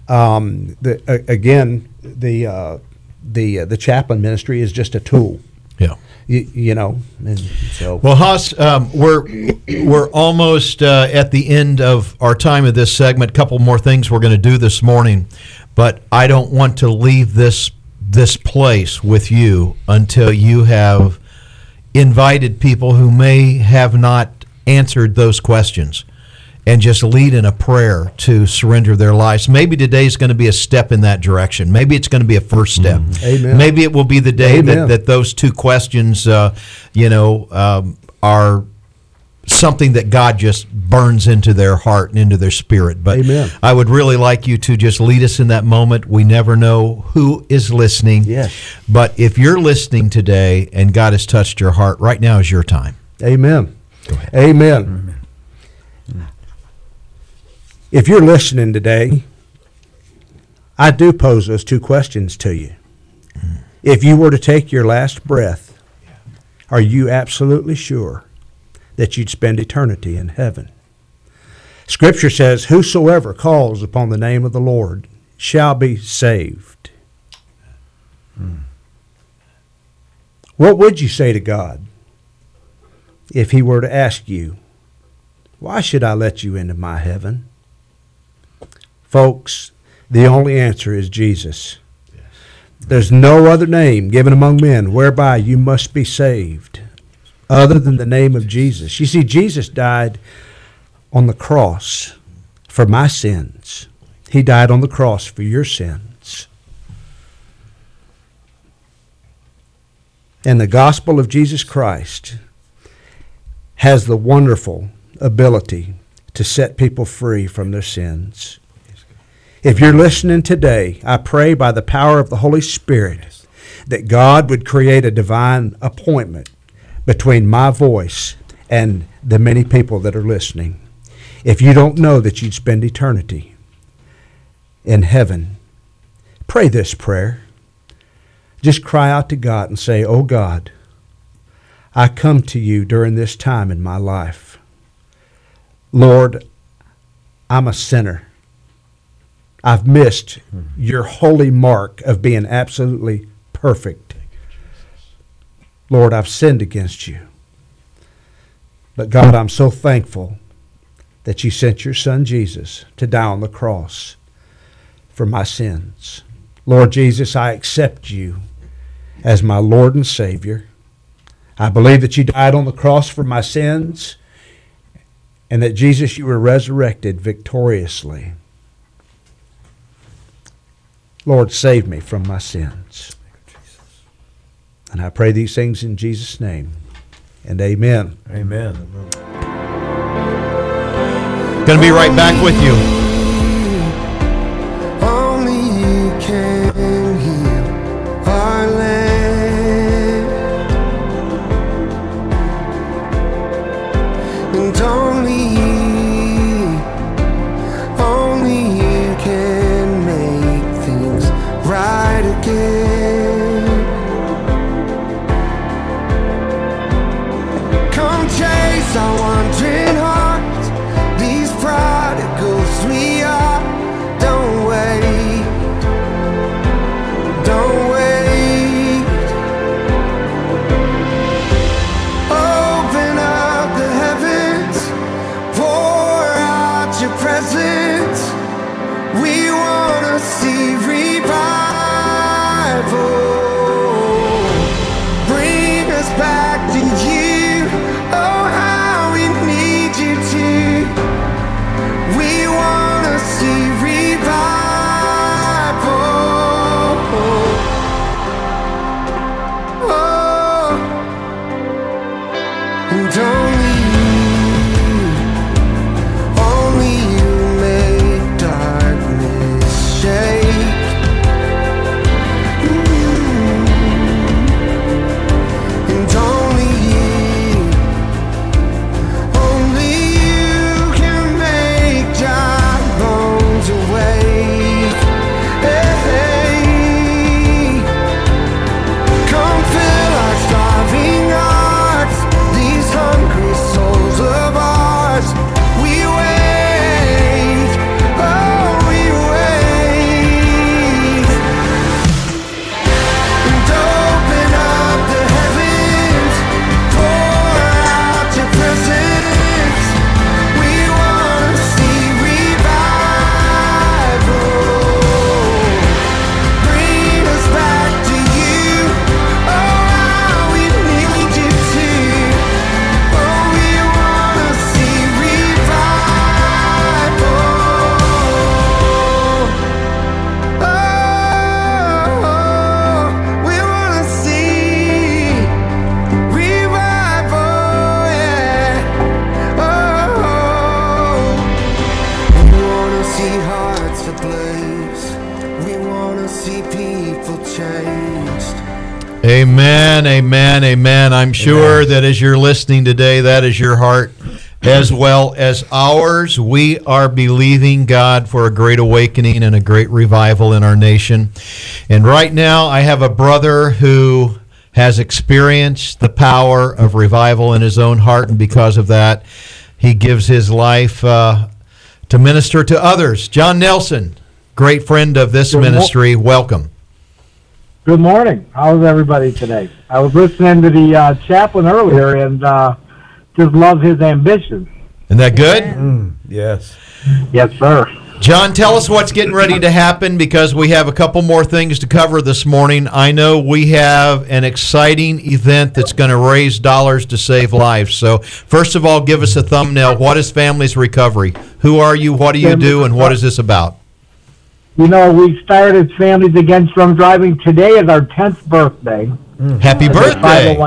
Um, the, uh, again, the uh, the uh, the chaplain ministry is just a tool, Yeah. you, you know. And so Well, Haas, um, we're we're almost uh, at the end of our time of this segment. A couple more things we're going to do this morning, but I don't want to leave this this place with you until you have invited people who may have not answered those questions and just lead in a prayer to surrender their lives. Maybe today's going to be a step in that direction. Maybe it's going to be a first step. Amen. Maybe it will be the day that, Amen. that those two questions, uh, you know, um, are something that God just burns into their heart and into their spirit. But Amen. I would really like you to just lead us in that moment. We never know who is listening. Yes. But if you're listening today and God has touched your heart, right now is your time. Amen. Go ahead. Amen. If you're listening today, I do pose those two questions to you. If you were to take your last breath, are you absolutely sure that you'd spend eternity in heaven? Scripture says, whosoever calls upon the name of the Lord shall be saved. What would you say to God if he were to ask you, why should I let you into my heaven? Folks, the only answer is Jesus. There's no other name given among men whereby you must be saved other than the name of Jesus. You see, Jesus died on the cross for my sins. He died on the cross for your sins. And the gospel of Jesus Christ has the wonderful ability to set people free from their sins. If you're listening today, I pray by the power of the Holy Spirit that God would create a divine appointment between my voice and the many people that are listening. If you don't know that you'd spend eternity in heaven, pray this prayer. Just cry out to God and say, "Oh God, I come to you during this time in my life. Lord, I'm a sinner. I've missed your holy mark of being absolutely perfect. Lord, I've sinned against you. But God, I'm so thankful that you sent your son Jesus to die on the cross for my sins. Lord Jesus, I accept you as my Lord and Savior. I believe that you died on the cross for my sins and that, Jesus, you were resurrected victoriously. Lord, save me from my sins." And I pray these things in Jesus' name. And amen. Amen. Going to be right back with you. Only you can heal our land, and only you, only you can make things right again. Come chase our wandering hearts, these prodigals we are. Don't wait, don't wait. Open up the heavens, pour out your presence. We want to see revival. Bring us back to you. Oh, how we need you to. We want to see revival. Oh, and only you, only you make darkness shake. Mm. And only you, only you can make dry bones awake. Hey, come fill our starving hearts, these hungry souls of ours. We wait, oh we wait. And open up the heavens, pour out your presence. We want to see revival. Bring us back to you. Oh, how we need you to. Oh, we want to see revival. Oh, we want to see revival, yeah. Oh, we want to see hearts ablaze. We want to see people changed. Amen, amen, amen. I'm sure that as you're listening today, that is your heart as well as ours. We are believing God for a great awakening and a great revival in our nation. And right now, I have a brother who has experienced the power of revival in his own heart, and because of that, he gives his life uh, to minister to others. John Nelson, great friend of this Good mo- ministry, welcome. Good morning. How's everybody today? I was listening to the uh, chaplain earlier and uh, just love his ambition. Isn't that good? Mm, yes. Yes, sir. John, tell us what's getting ready to happen because we have a couple more things to cover this morning. I know we have an exciting event that's going to raise dollars to save lives. So, first of all, give us a thumbnail. What is Families Recovery? Who are you? What do you do? And what is this about? You know, we started Families Against Drunk Driving. Today is our tenth birthday. Mm. Happy birthday.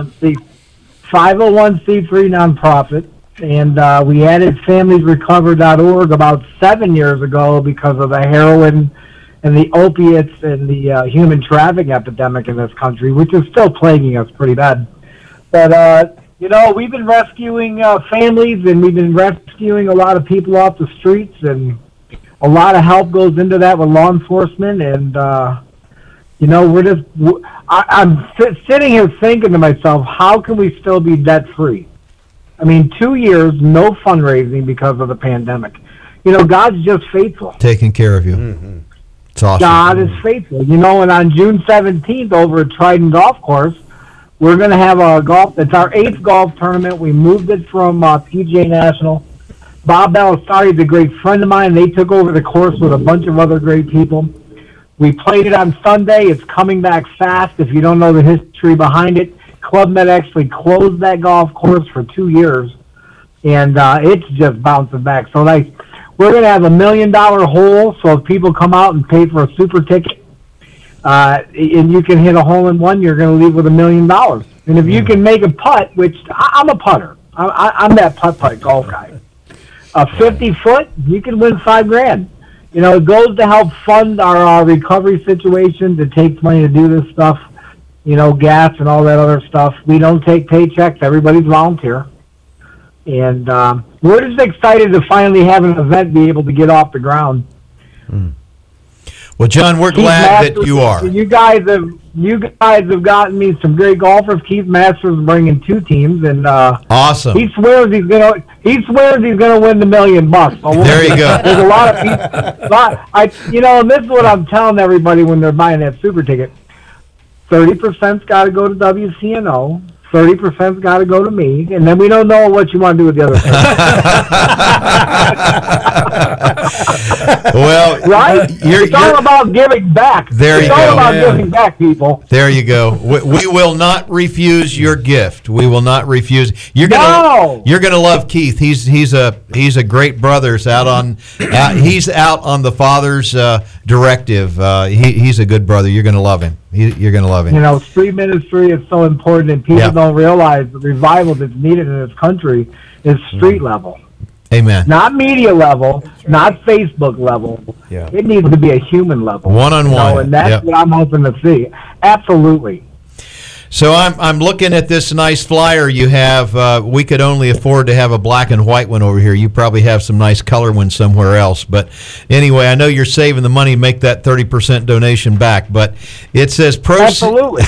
five oh one c three nonprofit. And uh, we added families recover dot org about seven years ago because of the heroin and the opiates and the uh, human trafficking epidemic in this country, which is still plaguing us pretty bad. But, uh, you know, we've been rescuing uh, families, and we've been rescuing a lot of people off the streets, and a lot of help goes into that with law enforcement. And, uh, you know, we're just, I, I'm sit, sitting here thinking to myself, how can we still be debt-free? I mean, two years, no fundraising because of the pandemic. You know, God's just faithful. Taking care of you. Mm-hmm. It's awesome. God is faithful. You know, and on June seventeenth over at Trident Golf Course, we're going to have a golf, it's our eighth golf tournament. We moved it from uh, P G A National. Bob Balisari is a great friend of mine. They took over the course with a bunch of other great people. We played it on Sunday. It's coming back fast. If you don't know the history behind it, Club Med actually closed that golf course for two years, and uh, it's just bouncing back. So, like, we're going to have a million-dollar hole, so if people come out and pay for a super ticket, uh, and you can hit a hole-in-one, you're going to leave with a million dollars. And if you can make a putt, which I, I'm a putter. I, I, I'm that putt-putt golf guy. A fifty-foot, you can win five grand. You know, it goes to help fund our uh, recovery situation. It takes money to do this stuff. You know, gas and all that other stuff. We don't take paychecks. Everybody's volunteer. And um, we're just excited to finally have an event be able to get off the ground. Hmm. Well, John, we're Keith glad Masters, that you are. You guys have you guys have gotten me some great golfers. Keith Masters is bringing two teams, and uh, awesome. He swears he's gonna he swears he's gonna win the million bucks. So there you go. There's a lot of people. Lot, I you know, and this is what I'm telling everybody when they're buying that super ticket. Thirty percent's got to go to W C N O. Thirty percent's got to go to me, and then we don't know what you want to do with the other thirty. Well, right? You're, it's all you're, about giving back. There it's you all go. about Yeah. giving back, people. There you go. We, we will not refuse your gift. We will not refuse. You're gonna No! you're gonna love Keith. He's he's a he's a great brother. He's out on out, he's out on the Father's uh, directive. Uh, he, he's a good brother. You're gonna love him. He, you're gonna love him. You know, street ministry is so important, and people Yeah. don't realize the revival that's needed in this country is street level. Amen. Not media level, not Facebook level. Yeah. It needs to be a human level. One-on-one. You know, and that's Yep. what I'm hoping to see. Absolutely. So I'm I'm looking at this nice flyer you have. Uh, we could only afford to have a black and white one over here. You probably have some nice color ones somewhere else. But anyway, I know you're saving the money. Make that thirty percent donation back. But it says proceeds Absolutely.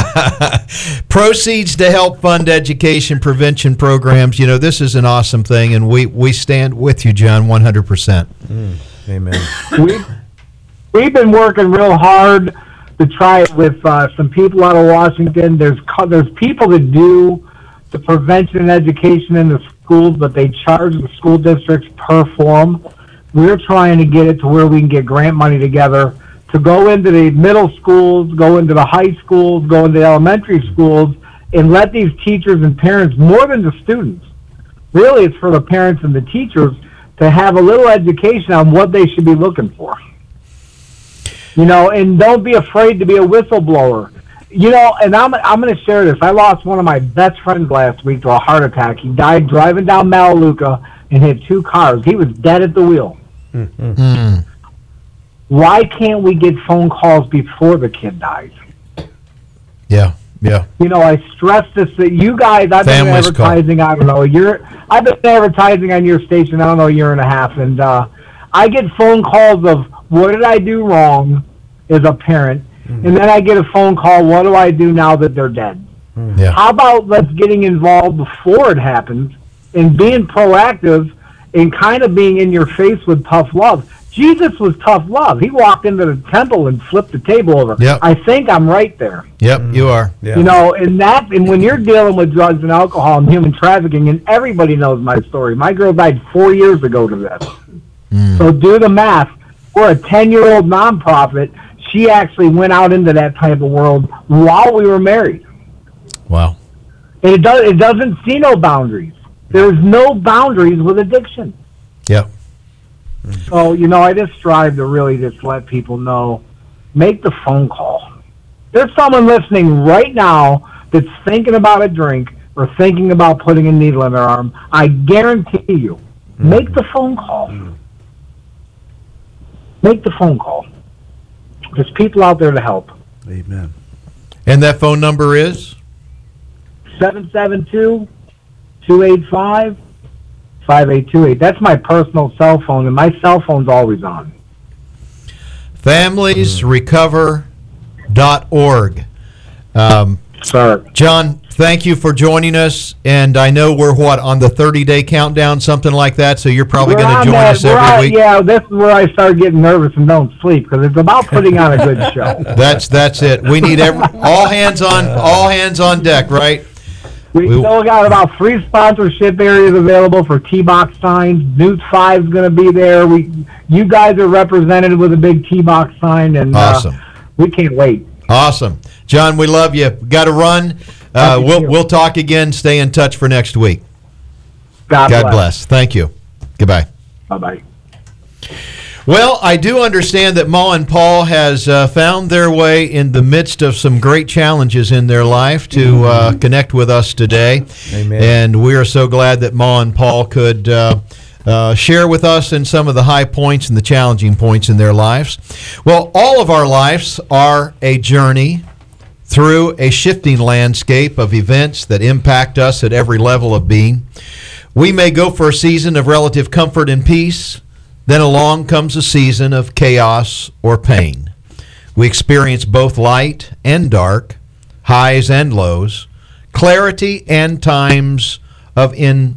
proceeds to help fund education prevention programs. You know, this is an awesome thing, and we, we stand with you, John, one hundred percent. Mm, amen. we, we've been working real hard to try it with uh, some people out of Washington. There's co- there's people that do the prevention and education in the schools, but they charge the school districts per form. We're trying to get it to where we can get grant money together to go into the middle schools, go into the high schools, go into the elementary schools, and let these teachers and parents, more than the students, really it's for the parents and the teachers, to have a little education on what they should be looking for. You know, and don't be afraid to be a whistleblower. You know, and I'm I'm going to share this. I lost one of my best friends last week to a heart attack. He died driving down Melaleuca and hit two cars. He was dead at the wheel. Mm-hmm. Mm. Why can't we get phone calls before the kid dies? Yeah, yeah. You know, I stress this that you guys, I've Families been advertising, I don't know, a year, I've been advertising on your station, I don't know, a year and a half, and uh, I get phone calls of, what did I do wrong as a parent? Mm-hmm. And then I get a phone call, what do I do now that they're dead? Mm-hmm. Yeah. How about let's getting involved before it happens and being proactive and kind of being in your face with tough love? Jesus was tough love. He walked into the temple and flipped the table over. Yep. I think I'm right there. Yep, you are. Yeah. You know, and that, and when you're dealing with drugs and alcohol and human trafficking, and everybody knows my story. My girl died four years ago to this. Mm. So do the math. We're a ten-year-old nonprofit. She actually went out into that type of world while we were married. Wow. And it, does, it doesn't see no boundaries. There's no boundaries with addiction. Yeah. So, you know, I just strive to really just let people know, make the phone call. There's someone listening right now that's thinking about a drink or thinking about putting a needle in their arm. I guarantee you, mm-hmm. make the phone call. Mm-hmm. Make the phone call. There's people out there to help. Amen. And that phone number is? seven seven two, two eight five, five eight two eight. That's my personal cell phone, and my cell phone's always on. families recover dot org. Um, Sir. John, thank you for joining us. And I know we're, what, on the thirty-day countdown, something like that, so you're probably going to join that, us every on, week. Yeah, this is where I start getting nervous and don't sleep, because it's about putting on a good show. That's that's it. We need every, all hands on all hands on deck, right? We, we still got about three sponsorship areas available for T-Box signs. News five is going to be there. We, you guys are represented with a big T-Box sign, and awesome. uh, we can't wait. Awesome. John, we love you. Got to run. Uh, we'll, we'll talk again. Stay in touch for next week. God, God bless. bless. Thank you. Goodbye. Bye-bye. Well, I do understand that Ma and Paul has uh, found their way in the midst of some great challenges in their life to uh, connect with us today. Amen. And we are so glad that Ma and Paul could uh, uh, share with us in some of the high points and the challenging points in their lives. Well, all of our lives are a journey through a shifting landscape of events that impact us at every level of being. We may go for a season of relative comfort and peace. Then along comes a season of chaos or pain. We experience both light and dark, highs and lows, clarity and times of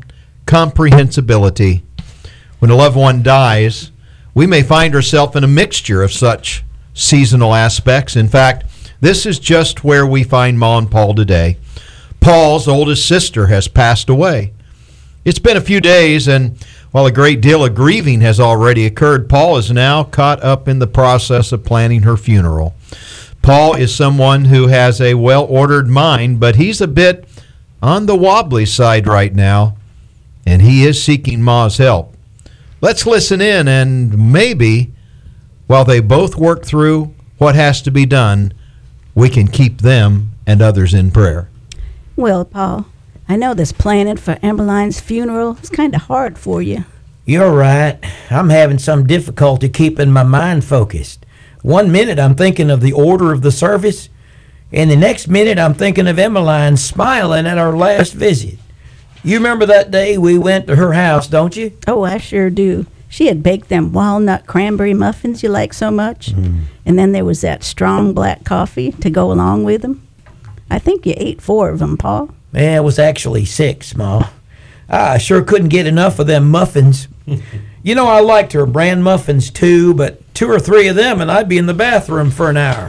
incomprehensibility. When a loved one dies, we may find ourselves in a mixture of such seasonal aspects. In fact, this is just where we find Ma and Paul today. Paul's oldest sister has passed away. It's been a few days, and while a great deal of grieving has already occurred, Paul is now caught up in the process of planning her funeral. Paul is someone who has a well-ordered mind, but he's a bit on the wobbly side right now, and he is seeking Ma's help. Let's listen in, and maybe while they both work through what has to be done, we can keep them and others in prayer. Well, Paul, I know this planning for Emmeline's funeral is kind of hard for you. You're right. I'm having some difficulty keeping my mind focused. One minute I'm thinking of the order of the service, and the next minute I'm thinking of Emmeline smiling at our last visit. You remember that day we went to her house, don't you? Oh, I sure do. She had baked them walnut cranberry muffins you like so much, mm. and then there was that strong black coffee to go along with them. I think you ate four of them, Paul. Yeah, it was actually six, Ma. I sure couldn't get enough of them muffins. You know, I liked her bran muffins too, but two or three of them and I'd be in the bathroom for an hour.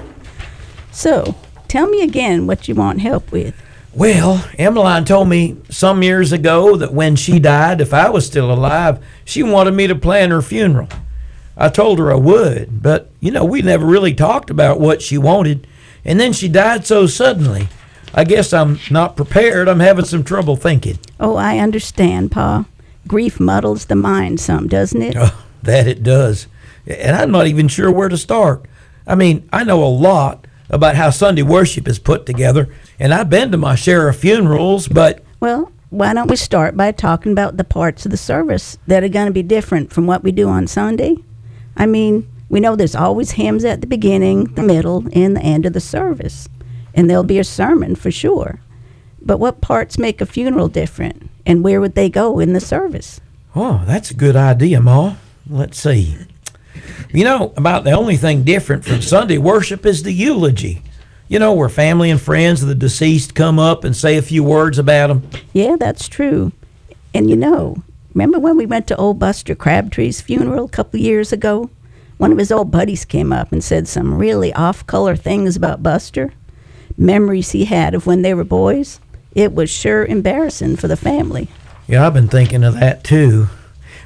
So, tell me again what you want help with. Well, Emmeline told me some years ago that when she died, if I was still alive, she wanted me to plan her funeral. I told her I would, but, you know, we never really talked about what she wanted, and then she died so suddenly. I guess I'm not prepared. I'm having some trouble thinking. Oh, I understand, Pa. Grief muddles the mind some, doesn't it? Oh, that it does. And I'm not even sure where to start. I mean, I know a lot about how Sunday worship is put together, and I've been to my share of funerals, but... Well, why don't we start by talking about the parts of the service that are going to be different from what we do on Sunday? I mean, we know there's always hymns at the beginning, the middle, and the end of the service. And there'll be a sermon for sure. But what parts make a funeral different, and where would they go in the service? Oh, that's a good idea, Ma. Let's see. You know, about the only thing different from Sunday worship is the eulogy. You know, where family and friends of the deceased come up and say a few words about them. Yeah, that's true. And you know, remember when we went to old Buster Crabtree's funeral a couple years ago? One of his old buddies came up and said some really off-color things about Buster. Memories he had of when they were boys. It was sure embarrassing for the family. Yeah, I've been thinking of that too.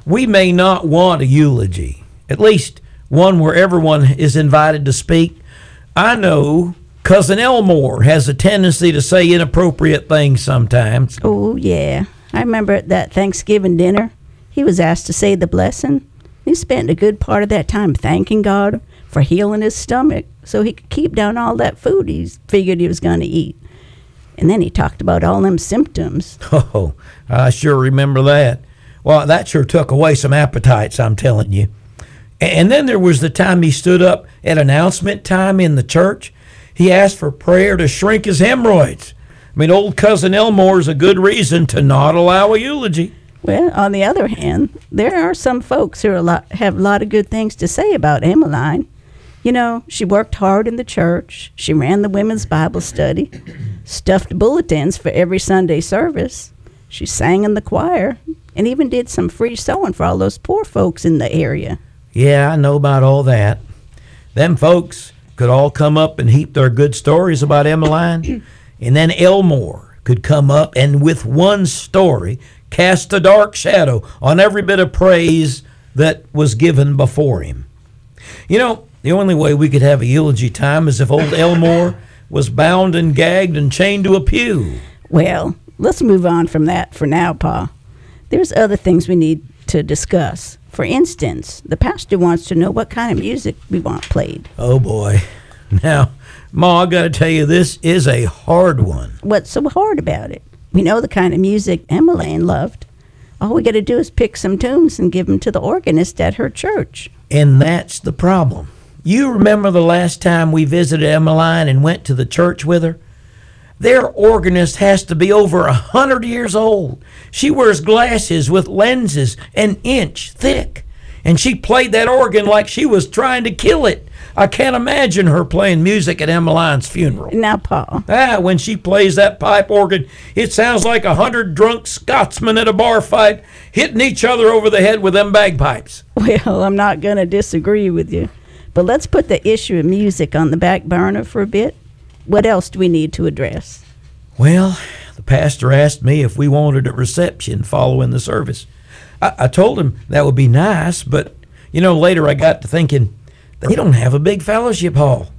We may not want a eulogy, at least one where everyone is invited to speak. I know Cousin Elmore has a tendency to say inappropriate things sometimes. Oh, yeah. I remember at that Thanksgiving dinner, he was asked to say the blessing. He spent a good part of that time thanking God for healing his stomach so he could keep down all that food he figured he was going to eat. And then he talked about all them symptoms. Oh, I sure remember that. Well, that sure took away some appetites, I'm telling you. And then there was the time he stood up at announcement time in the church. He asked for prayer to shrink his hemorrhoids. I mean, old Cousin Elmore's a good reason to not allow a eulogy. Well, on the other hand, there are some folks who are a lot, have a lot of good things to say about Emmeline. You know, she worked hard in the church. She ran the women's Bible study, stuffed bulletins for every Sunday service. She sang in the choir and even did some free sewing for all those poor folks in the area. Yeah, I know about all that. Them folks could all come up and heap their good stories about Emmeline, and then Elmore could come up and with one story cast a dark shadow on every bit of praise that was given before him. You know, the only way we could have a eulogy time is if old Elmore was bound and gagged and chained to a pew. Well, let's move on from that for now, Pa. There's other things we need to discuss. For instance, the pastor wants to know what kind of music we want played. Oh, boy. Now, Ma, I got to tell you, this is a hard one. What's so hard about it? We know the kind of music Emmeline loved. All we got to do is pick some tunes and give them to the organist at her church. And that's the problem. You remember the last time we visited Emmeline and went to the church with her? Their organist has to be over a hundred years old. She wears glasses with lenses an inch thick. And she played that organ like she was trying to kill it. I can't imagine her playing music at Emmeline's funeral. Now, Pa. Ah, when she plays that pipe organ, it sounds like a hundred drunk Scotsmen at a bar fight hitting each other over the head with them bagpipes. Well, I'm not going to disagree with you. But let's put the issue of music on the back burner for a bit. What else do we need to address? Well, the pastor asked me if we wanted a reception following the service. I, I told him that would be nice, but, you know, later I got to thinking, they don't have a big fellowship hall.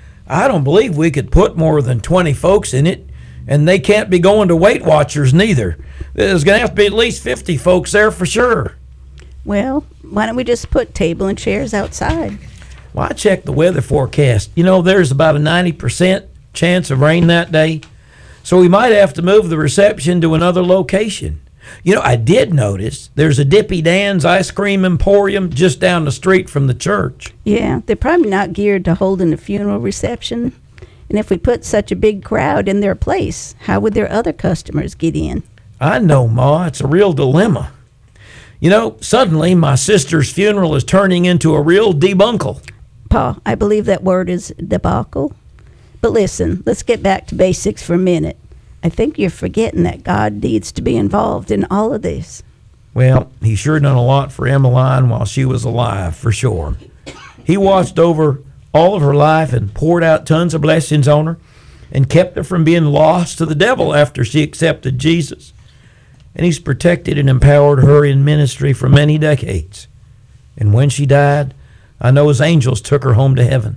I don't believe we could put more than twenty folks in it, and they can't be going to Weight Watchers neither. There's going to have to be at least fifty folks there for sure. Well, why don't we just put table and chairs outside? Well, I checked the weather forecast. You know, there's about a ninety percent chance of rain that day, so we might have to move the reception to another location. You know, I did notice there's a Dippy Dan's ice cream emporium just down the street from the church. Yeah, they're probably not geared to holding a funeral reception. And if we put such a big crowd in their place, how would their other customers get in? I know, Ma. It's a real dilemma. You know, suddenly my sister's funeral is turning into a real debunkle. Pa, I believe that word is debacle. But listen, let's get back to basics for a minute. I think you're forgetting that God needs to be involved in all of this. Well, he sure done a lot for Emmeline while she was alive, for sure. He watched over all of her life and poured out tons of blessings on her and kept her from being lost to the devil after she accepted Jesus. And he's protected and empowered her in ministry for many decades. And when she died, I know his angels took her home to heaven.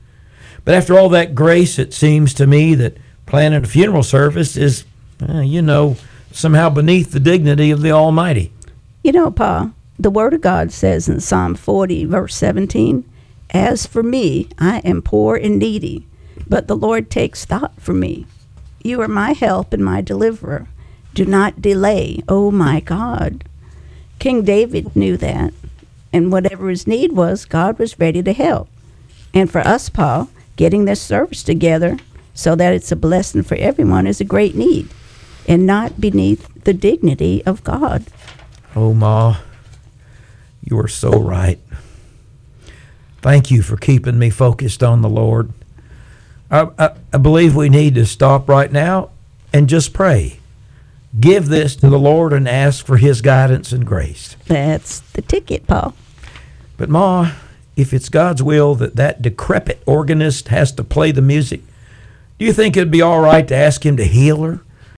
But after all that grace, it seems to me that planning a funeral service is, uh, you know, somehow beneath the dignity of the Almighty. You know, Pa, the Word of God says in Psalm forty, verse seventeen, "As for me, I am poor and needy, but the Lord takes thought for me. You are my help and my deliverer. Do not delay, oh my God." King David knew that, and whatever his need was, God was ready to help. And for us, Pa, getting this service together so that it's a blessing for everyone is a great need, and not beneath the dignity of God. Oh, Ma, you are so right. Thank you for keeping me focused on the Lord. I, I, I believe we need to stop right now and just pray. Give this to the Lord and ask for his guidance and grace. That's the ticket, Pa. But, Ma, if it's God's will that that decrepit organist has to play the music, do you think it'd be all right to ask him to heal her?